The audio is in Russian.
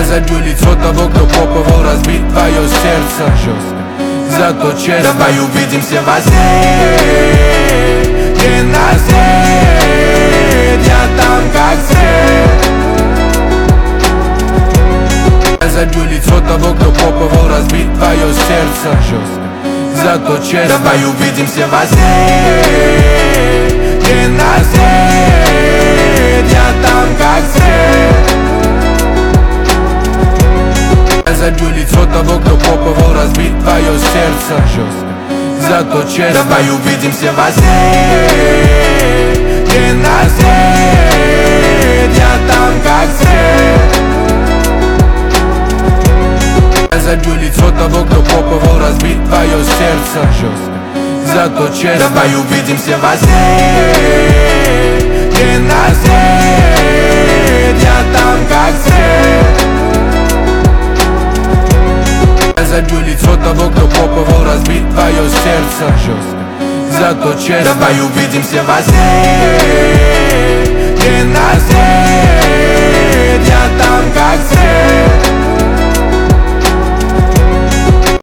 забью лицо того, кто пробовал разбить твое сердце жестко, зато честно. Давай увидимся во сне, где нас нет, я там как свет. Я забью лицо того, кто пробовал разбить твое сердце жестко, зато честно. Давай увидимся во сне, где нас нет, я там как свет. Я забью лицо того, кто пробовал разбить твое сердце жестко, зато честно. Давай увидимся во сне, где нас нет, я там как свет. Я забью лицо того, кто пробовал разбить твое сердце жестко, зато честно. Давай увидимся во сне, где нас нет, я там как свет. Я забью лицо того, кто пробовал разбить твое сердце жестко, зато честно. Давай увидимся во сне, где нас нет.